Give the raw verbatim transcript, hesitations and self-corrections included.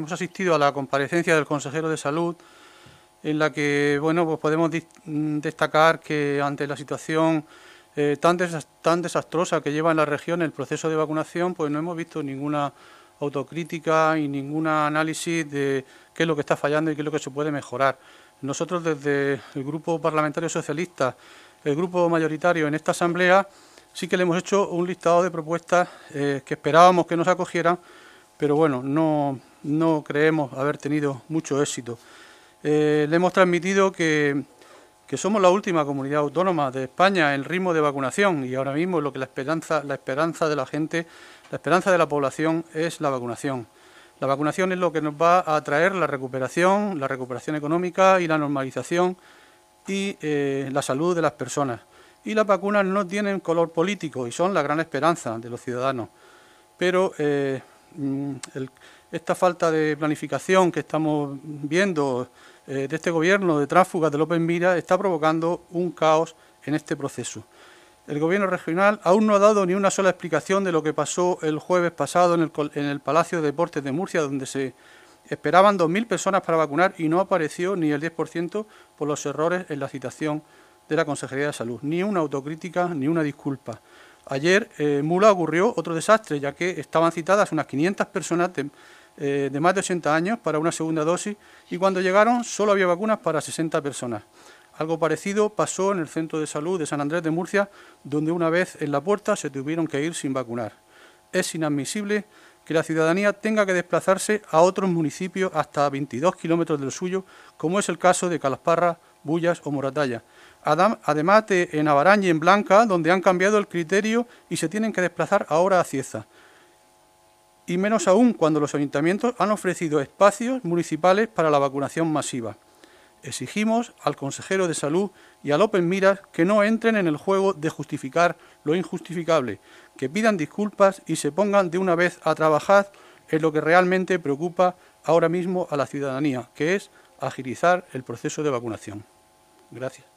Hemos asistido a la comparecencia del consejero de Salud, en la que bueno, pues podemos destacar que ante la situación eh, tan, des tan desastrosa que lleva en la región el proceso de vacunación, pues no hemos visto ninguna autocrítica y ningún análisis de qué es lo que está fallando y qué es lo que se puede mejorar. Nosotros desde el Grupo Parlamentario Socialista, el grupo mayoritario en esta asamblea, sí que le hemos hecho un listado de propuestas eh, que esperábamos que nos acogieran, pero bueno, no, no creemos haber tenido mucho éxito. Eh, le hemos transmitido que, que somos la última comunidad autónoma de España en ritmo de vacunación y ahora mismo lo que la esperanza, la esperanza de la gente, la esperanza de la población es la vacunación. La vacunación es lo que nos va a traer la recuperación, la recuperación económica y la normalización y eh, la salud de las personas. Y las vacunas no tienen color político y son la gran esperanza de los ciudadanos. Pero eh, el, esta falta de planificación que estamos viendo eh, de este gobierno de tránsfugas de López Miras está provocando un caos en este proceso. El gobierno regional aún no ha dado ni una sola explicación de lo que pasó el jueves pasado en el, en el Palacio de Deportes de Murcia, donde se esperaban dos mil personas para vacunar y no apareció ni el diez por ciento por los errores en la citación de la Consejería de Salud. Ni una autocrítica ni una disculpa. Ayer en eh, Mula ocurrió otro desastre, ya que estaban citadas unas quinientas personas de, eh, de más de ochenta años para una segunda dosis y cuando llegaron solo había vacunas para sesenta personas. Algo parecido pasó en el Centro de Salud de San Andrés de Murcia, donde una vez en la puerta se tuvieron que ir sin vacunar. Es inadmisible que la ciudadanía tenga que desplazarse a otros municipios hasta veintidós kilómetros del suyo, como es el caso de Calasparra, Bullas o Moratalla. Además de en Abarañ y en Blanca, donde han cambiado el criterio y se tienen que desplazar ahora a Cieza. Y menos aún cuando los ayuntamientos han ofrecido espacios municipales para la vacunación masiva. Exigimos al consejero de Salud y a López Miras que no entren en el juego de justificar lo injustificable, que pidan disculpas y se pongan de una vez a trabajar en lo que realmente preocupa ahora mismo a la ciudadanía, que es agilizar el proceso de vacunación. Gracias.